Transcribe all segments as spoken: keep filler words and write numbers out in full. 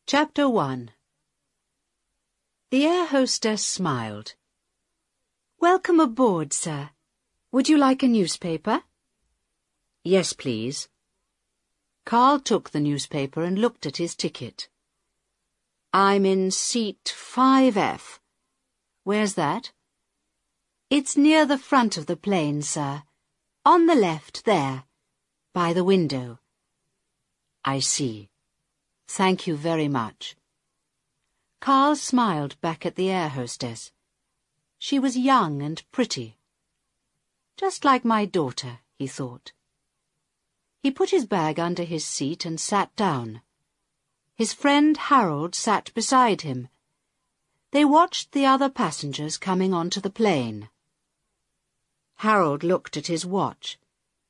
Chapter one. The air hostess smiled. "Welcome aboard, sir. Would you like a newspaper?" "Yes, please." Carl took the newspaper and looked at his ticket. "I'm in seat five F. Where's that?" "It's near the front of the plane, sir. On the left, there. By the window." "I see. Thank you very much." Carl smiled back at the air hostess. She was young and pretty. Just like my daughter, he thought. He put his bag under his seat and sat down. His friend Harold sat beside him. They watched the other passengers coming onto the plane. Harold looked at his watch.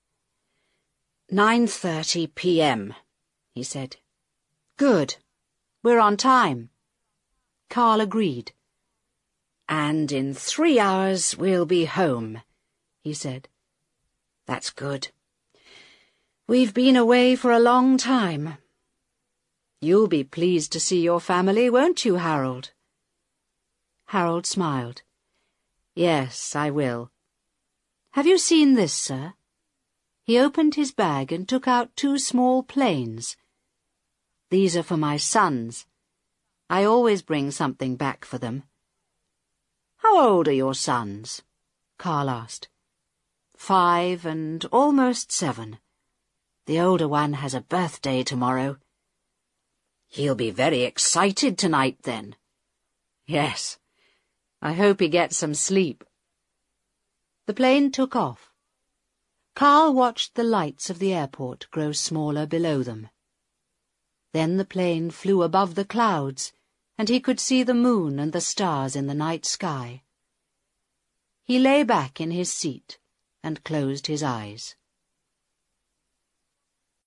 nine thirty p m, he said. "Good. We're on time." Carl agreed. "And in three hours we'll be home," he said. "That's good. We've been away for a long time." "You'll be pleased to see your family, won't you, Harold?" Harold smiled. "Yes, I will. Have you seen this, sir?" He opened his bag and took out two small planes. "These are for my sons. I always bring something back for them." "How old are your sons?" Carl asked. "Five and almost seven. The older one has a birthday tomorrow." "He'll be very excited tonight, then." "Yes. I hope he gets some sleep." The plane took off. Carl watched the lights of the airport grow smaller below them. Then the plane flew above the clouds, and he could see the moon and the stars in the night sky. He lay back in his seat and closed his eyes.